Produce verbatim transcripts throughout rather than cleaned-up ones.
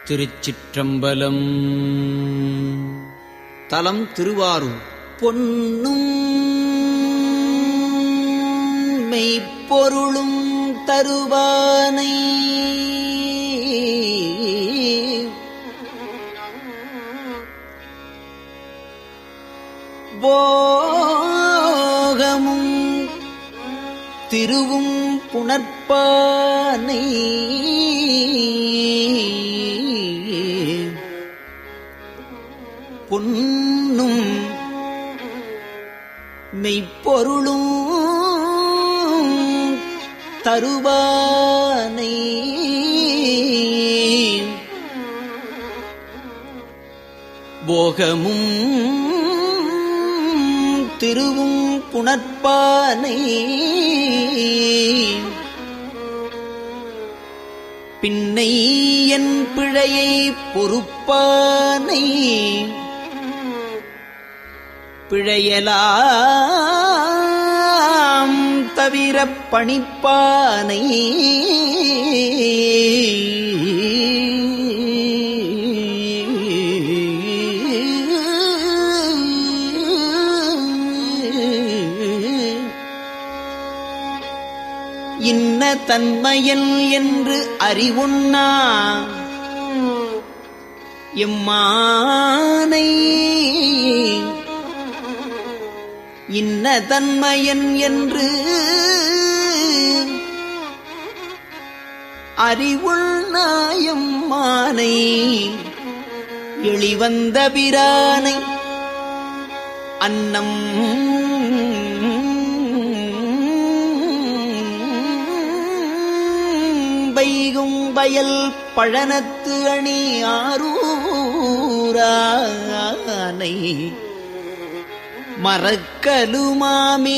திருச்சிற்றம்பலம். தலம் திருவாரூர். பொன்னும் மெய்ப்பொருளும் தருவானை போகமும் திருவும் புணர்ப்பானை பொன்னும் மெய்ப்பொருளும் தருவானை போகமும் திருவும் புணர்ப்பானை பின்னை என் பிழையை பொறுப்பானை பிழையலாம் தவிர பணிப்பானை இன்ன தன்மையல் என்று அறிவுண்ணா எம்மானை இன்ன தன்மையன் என்று அறிவுள்நாயம்மானை எளிவந்த பிரானை அன்னம் வைகும் வயல் பழனத்து அணி ஆரூரானை மறக்கலுமாமே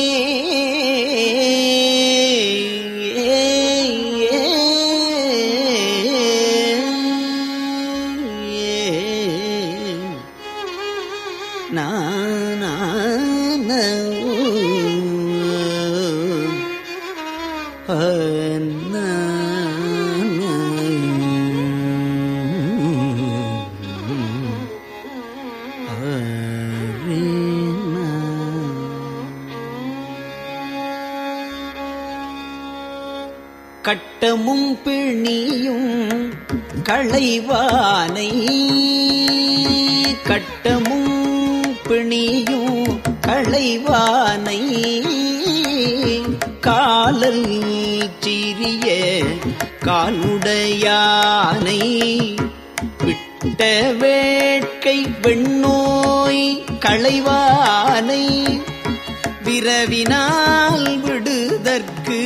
கட்டமும் பிணியும் களைவானை கட்டமும் பிணியும் களைவானை காலல் சிறிய காலுடையானை விட்ட வேட்கை வெண்ணோய் களைவானை விரவினால் விடுதற்கு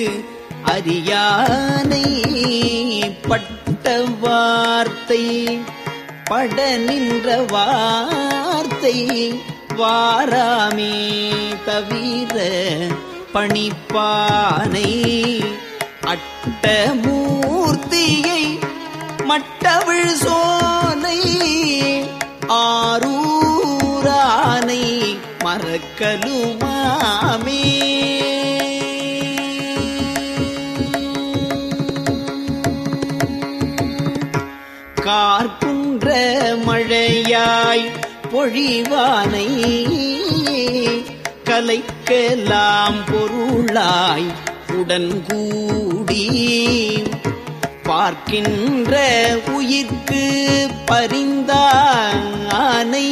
அறியானை பட்ட வார்த்தை பட நின்ற வார்த்தை வாராமே தவிர பணிப்பானை அட்ட மூர்த்தியை மட்டவிழ் சோலை ஆரூரானை மறக்கலுமாமே கார்குன்ற மழையாய் பொழிவானை கலைக்கலாம் பொருளாய் உடன்கூடி பார்க்கின்ற உயிர்க்கு பரிந்தானை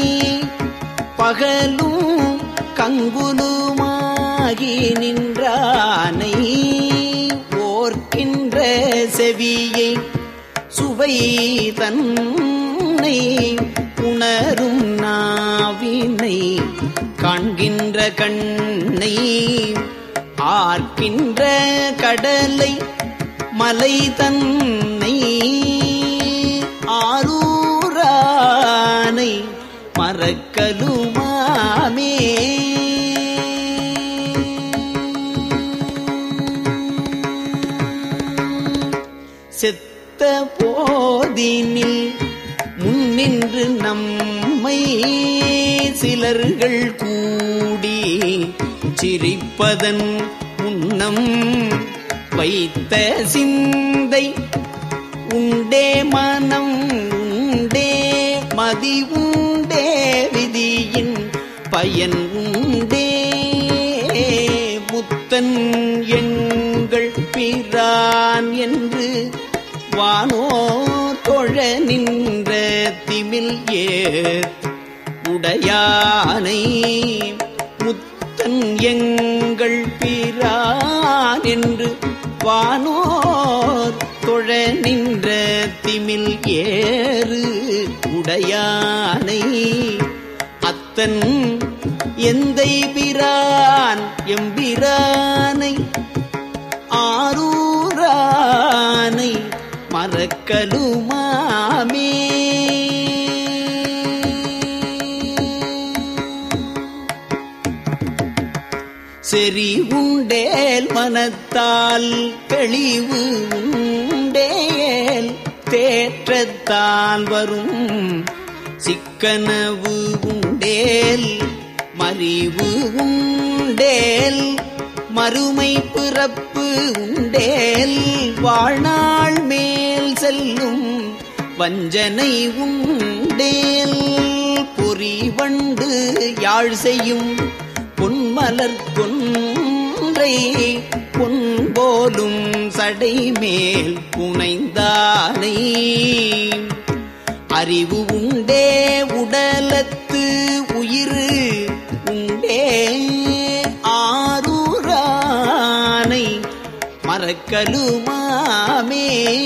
பகலும் கங்குலுமாகி நின்றானை ஓர்க்கின்ற செவியை சுவை தன்னை உணரும் நாவினை காண்கின்ற கண்ணை ஆர்க்கின்ற கடலை மலை தன்னை ஆரூரானை மறக்கலுமாமே செத்த போதினில் முன்னின்று நம்மை சிலர்கள் கூடி சிரிப்பதன் முன்னம் வைத்த சிந்தை உண்டே மனம் உண்டே மதி உண்டே விதியின் பயன் உண்டே முத்தன் எங்கள் பிரான் என்று வானோ தொழ நின்ற திமில் ஏத் உடையானை முத்தன் எங்கள் பிரான் என்று வானோர் தொழ நின்ற திமில் ஏறு உடையானை அத்தன் எந்தை பிரான் எம்பிரானை ஆரூரானை மறக்கலுமாமே செறி உண்டேல் மனத்தால் தெளிவு உண்டேல் தேற்றத்தால் வரும் சிக்கனவு உண்டேல் மறிவு உண்டேல் மறுமை பிறப்பு உண்டேல் வாழ்நாள் மேல் செல்லும் வஞ்சனை உண்டேல் பொறி வண்டு யாழ் செய்யும் பொன்மலர் கொன்றை பொன் போலும் சடை மேல் புனைந்தானை அறிவு உண்டே உடலத்து உயிர் உண்டே ஆரூரானை மறக்கலுமாமே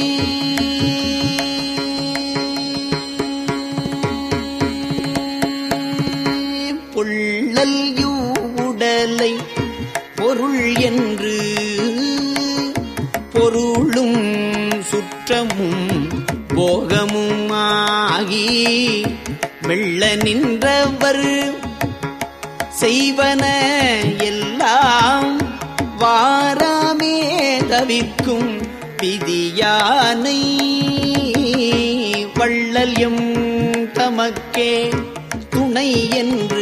பொள்ளல் உடலை பொருள் என்று பொருளும் சுற்றமும் போகமும் ஆகி வெள்ள நின்றவர் செய்வன எல்லாம் வாராமே தவிர்க்கும் விதியானை வள்ளல் எம் தமக்கே துணை என்று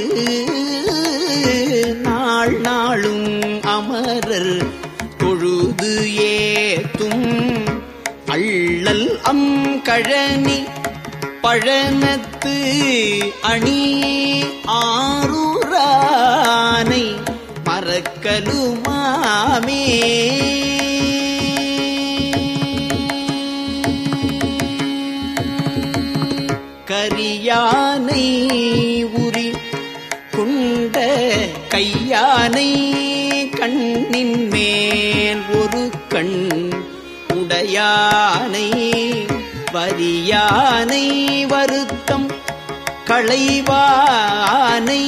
நாள் நாளும் அமரர் தொழுது ஏத்தும் அள்ளல் அம் கழனி பழனத்து அணி ஆரூரானை மறக்கலுமாமே கரியானை உரி கொண்ட கையானை கண்ணின் மேல் ஒரு கண் உடையானை வரியானை வருத்தம் களைவானை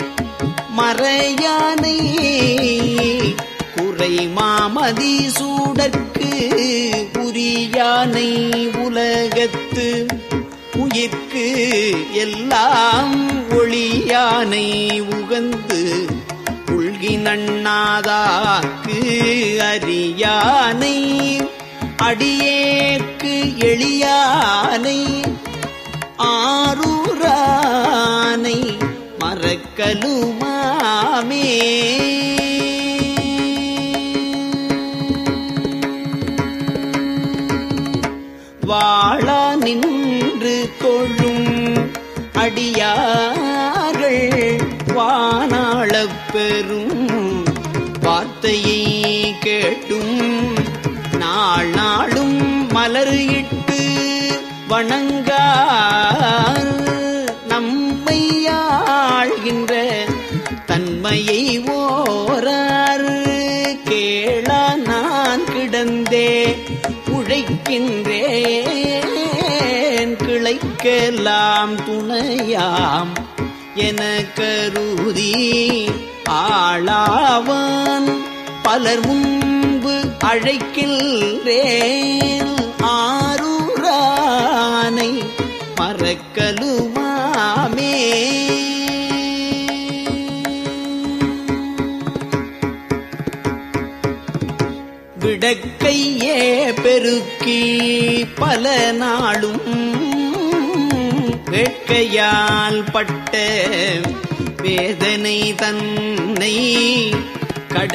மறையானை குறை மாமதி சூடற்கு உரியானை உலகத்து உயிர்க்கு எல்லாம் ஒளியானை உகந்து உள்கி நண்ணாதாக்கு அறியானை அடியேக்கு எளியானை ஆரூரானை மறக்கலுமாமே வாழா நின்று தொழும் அடியார்கள் வானாளப் பெறும் வார்த்தையை கேட்டும் நாள் நாளும் மலர் இட்டு வணங்கார் நம்மை ஆள்கின்ற தன்மையை ஓரார் கேளா நான் கிடந்தே உழைக்கின்றேன் கிளைக்கெல்லாம் துணையாம் என கருதி ஆளாவான் பலர் முன்பு அழைக்கின்றேன் ஆரூரானை மறக்கலுமாமே விடக்கையே பெருக்கி பல நாளும் வேட்கையால் பட்ட வேதனை தன்னை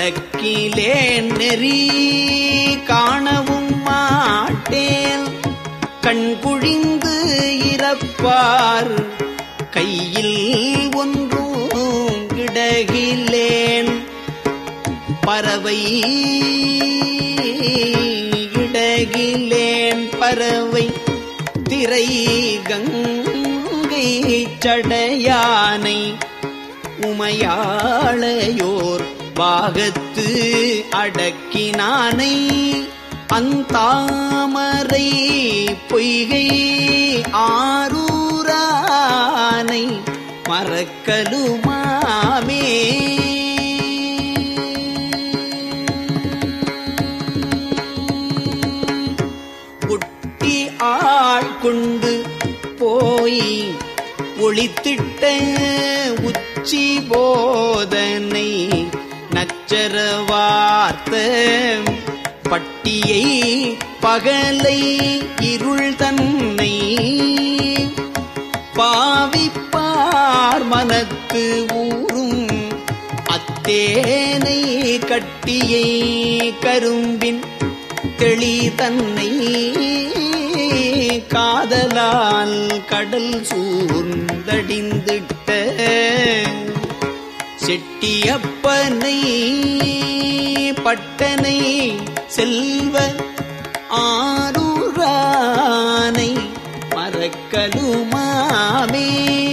கடக்கிலே நெறி காணவும் மாட்டேன் கண்குழிந்து இறப்பார் கையில் ஒன்றும் கிடகிலேன் பறவை இடகிலேன் பறவை திரை கங்கை சடையானை உமையாளையோர் பாகத்து அடக்கினானை அந்தாமரை பொய்கை ஆரூரானை மறக்கலுமாமே. ஒட்டி ஆட்கொண்டு போய் ஒளித்திட்ட உச்சி போதனை நச்சர வார்த்த பட்டியை பகலை இருள் தன்னை பாவிப்பார் மனத்து ஊரும் அத்தேனை கட்டியை கரும்பின் தெளி தன்னை காதலால் கடல் சூழ்ந்தடிந்திட்ட செட்டியப்பனை பட்டனை செல்வ ஆரூரானை மறக்கலுமாமே.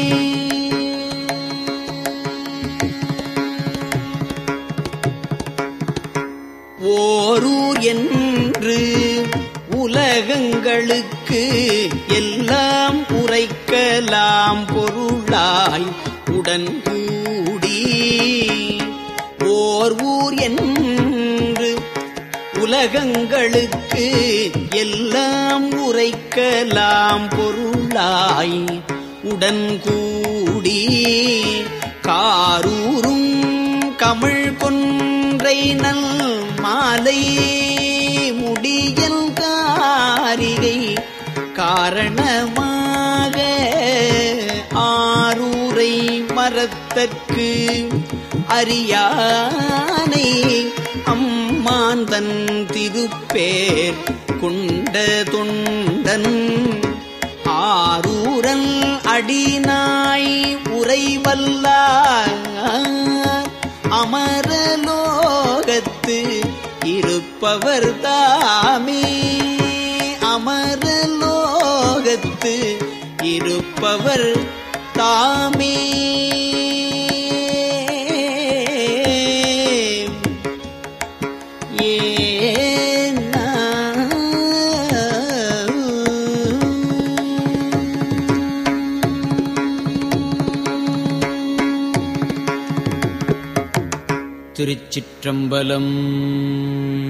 ஓரூர் என்று உலகங்களுக்கு எல்லாம் உரைக்கலாம் பொருளாய் உடன் கூடி ஓர் ஊர் என்று உலகங்களுக்கு எல்லாம் உரைக்கலாம் பொருளாய் உடன் கூடி காரூரும் கமிழ் கொன்றை நல் மாலை முடியல் காரிகை காரணமாக ஆரூரை மரத்தற்கு அறியானை அம்மாந்தன் திருப்பேர் கொண்ட தொண்டன் ஆரூரன் அடிநாய் உரைவல்லார் அமரலோகத்து இருப்பவர் தாமே அமரலோகத்து இருப்பவர் தாமே. திருச்சிற்றம்பலம்.